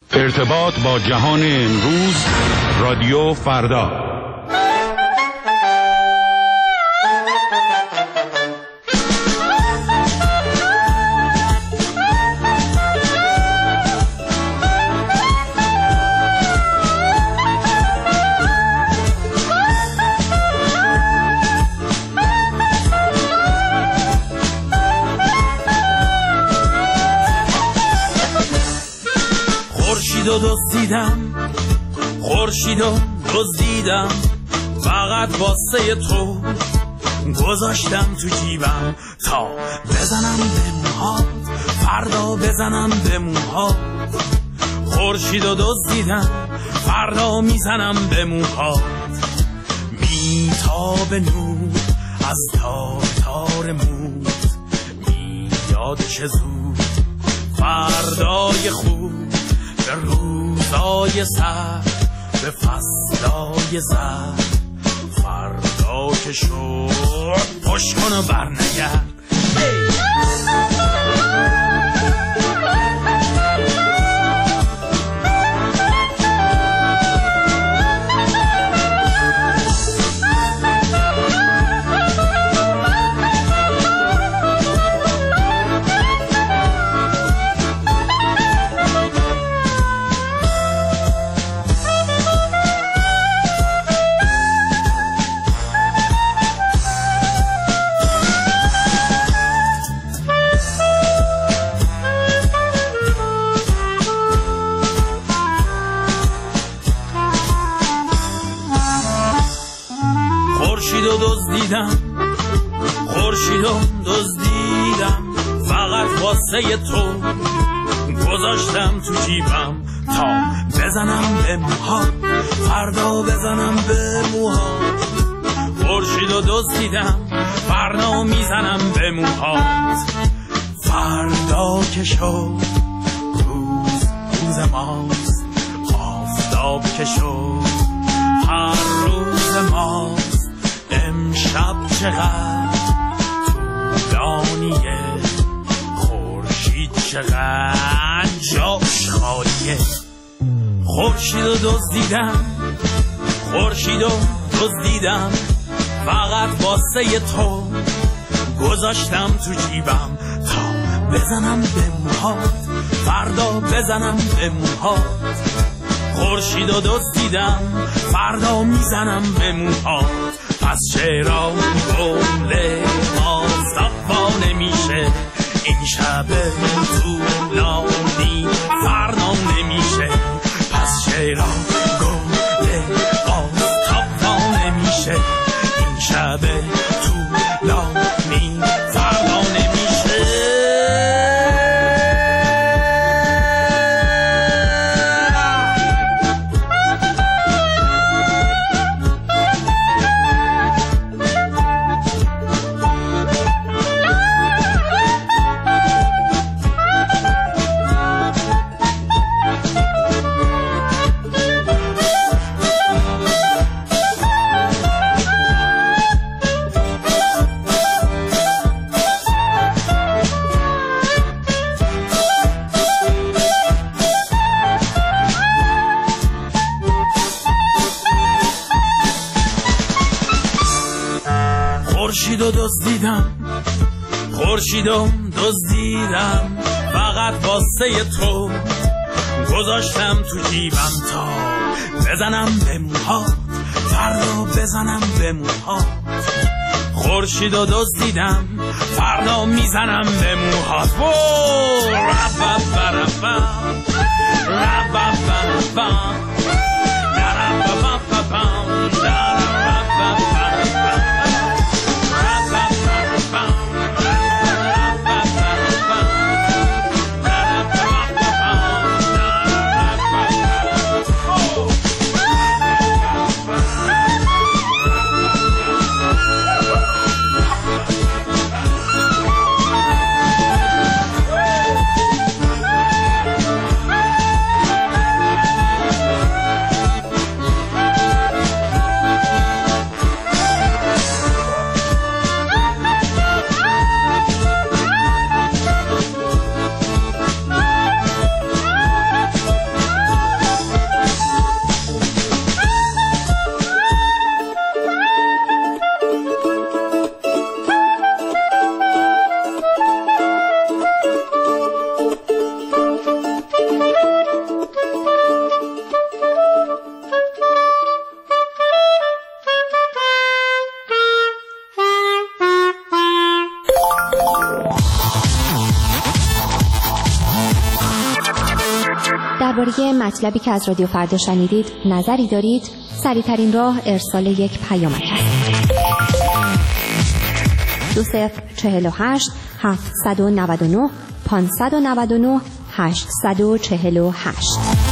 ارتباط با جهان امروز، رادیو فردا. خورشیدو دزدیدم فقط واسه تو، گذاشتم تو جیبم تا بزنم به موهات، فردا بزنم به موهات. خورشیدو دزدیدم فردا میزنم به موهات، میتاب نور از تار تار موت، میاد چه زود فردای خوب، به روزای سر، به فصلای زر. فردا که شد پشت کن و برنگرد. خورشیدو دزدیدم فقط واسه تو، گذاشتم تو جیبم تا بزنم به موهات، فردا بزنم به موهات. خورشیدو دزدیدم فردا میزنم به موهات، فردا که شد روز ماست، آفتاب که شد هر روز ماست. امشب چقدر طولانیه، خورشید چقدر جاش خالیه. خورشیدو دزدیدم فقط واسه تو، گذاشتم تو جیبم تا بزنم به موهات، فردا بزنم به موهات. خورشیدو دزدیدم فردا میزنم به موهات. پس چرا گله آفتابا نمیشه، این شب طولانی فردا نمیشه. پس چرا گله آفتابا نمیشه، این شب طولانی فردا نمیشه. خورشیدو دزدیدم فقط واسه تو، گذاشتم تو جیبم تا بزنم به موهات، فردا بزنم به موهات. خورشیدو دزدیدم فردا میزنم به موهات. درباره مطلبی که از رادیو فردا شنیدید نظری دارید؟ سریع‌ترین راه ارسال یک پیامک است. 2048 799 599 848.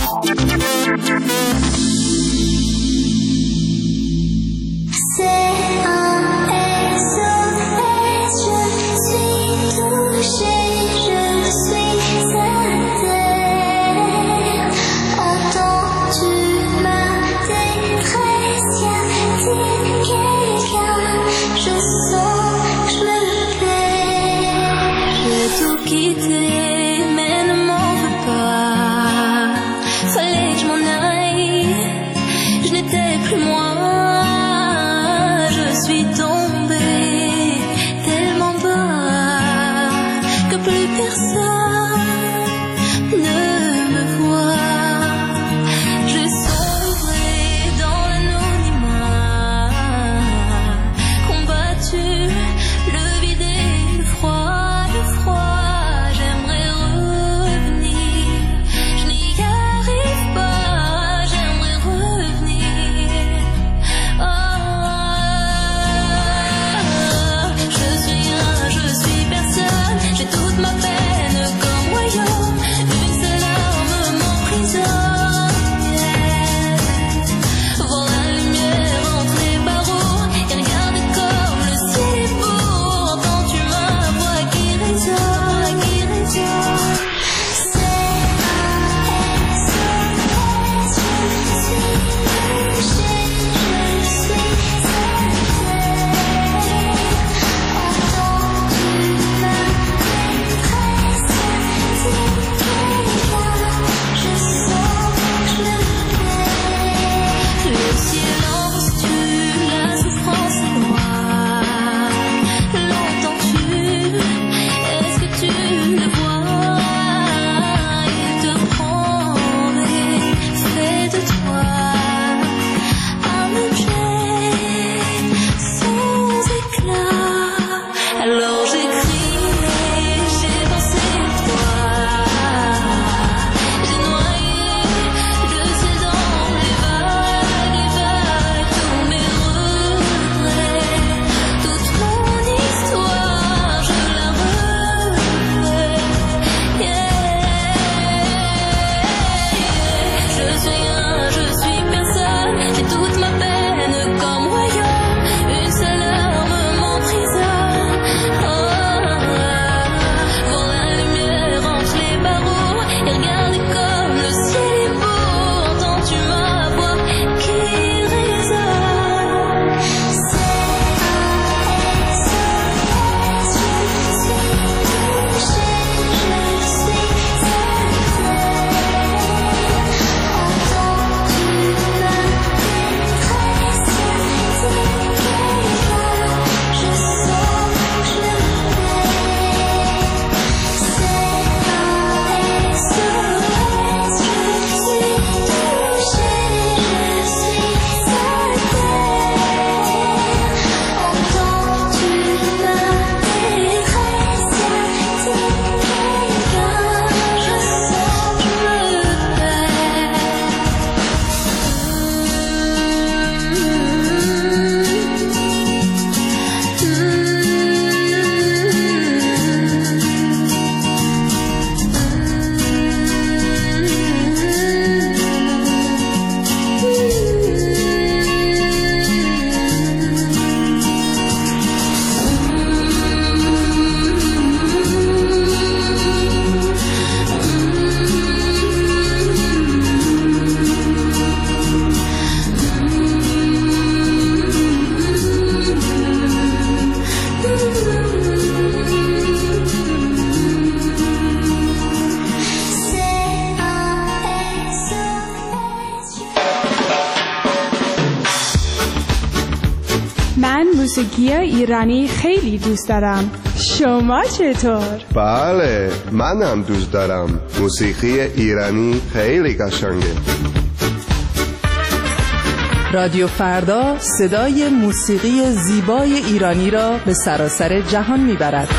موسیقی ایرانی خیلی دوست دارم. شما چطور؟ بله، منم دوست دارم. موسیقی ایرانی خیلی قشنگه. رادیو فردا صدای موسیقی زیبای ایرانی را به سراسر جهان میبرد.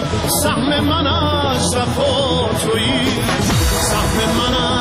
سهم من از وفا تویی، سهم من